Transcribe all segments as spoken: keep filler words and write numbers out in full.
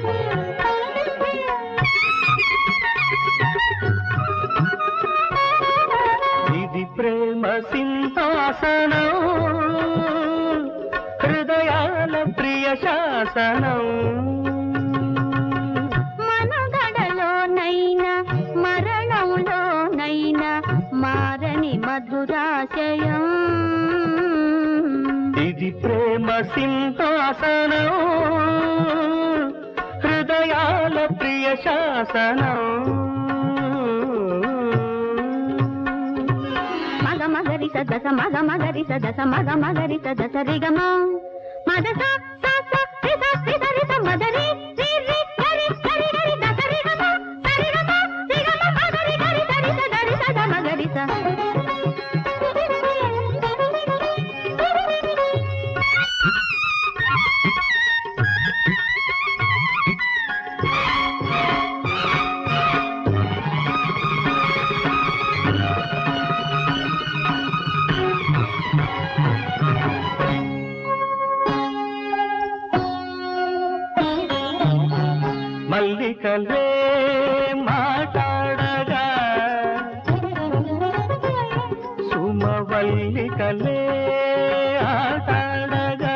ఇది ప్రేమ సింహాసనం, హృదయాల ప్రియ శాసనం. మనగడలోనైనా మరణంలోనైనా మారని మధురాశయం. ఇది ప్రేమ సింహాసనం, హృదయాల ప్రియ శాసనం. మగ మగరి సదస మగ మగరి సదస మగ మగరి సదస రిగమ మదస సస రిస రిస రిస మదరి రి రి గరి గరి గరి దస రిగమ సరిగమ రిగమ మగరి గరి గరి సదరి సద మగరి స. మల్లికలే మాట్లాడగా, సుమవల్లికలే ఆటాడగా,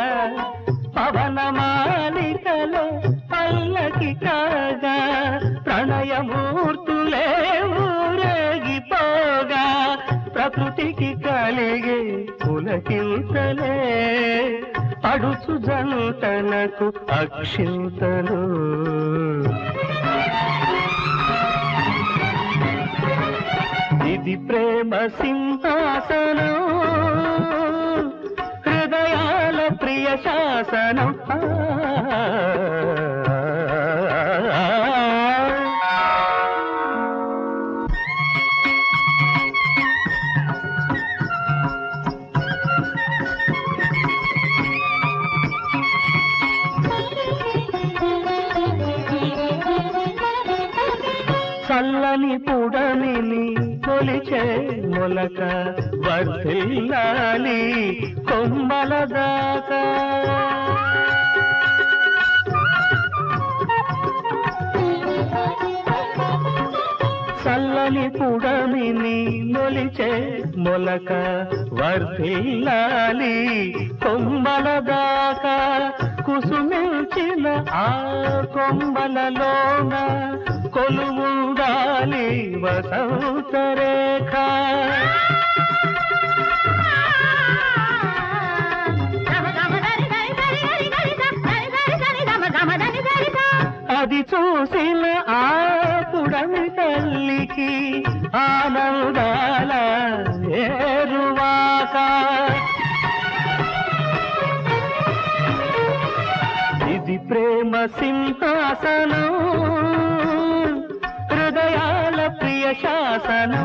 పవనమాలికలే పల్లకి కాగా, ప్రణయమూర్తులే ఊరేగిపోగా, ప్రకృతికి కలిగే పులకింతలే పడుచు జంటలకు అక్షింతలు. ఇది ప్రేమ సింహాసనం, హృదయాల ప్రియ శాసనం. చల్లని పుడమిని కొలిచే మొలక వర్ధిల్లాలి కొమ్మల దాకా. చల్లని పుడమిని మొలిచే మొలక వర్ధిల్లాలి కొమ్మల దాకా. కుసుమించిన ఆ కొమ్మలలోన కొలువుండాలి వసంత రేఖ. అది చూసిన ఆ పుడమి తల్లికి ఆనందాల ఏరువాక. ఇది ప్రేమ సింహాసనం, హృదయాల ప్రియ శాసనం.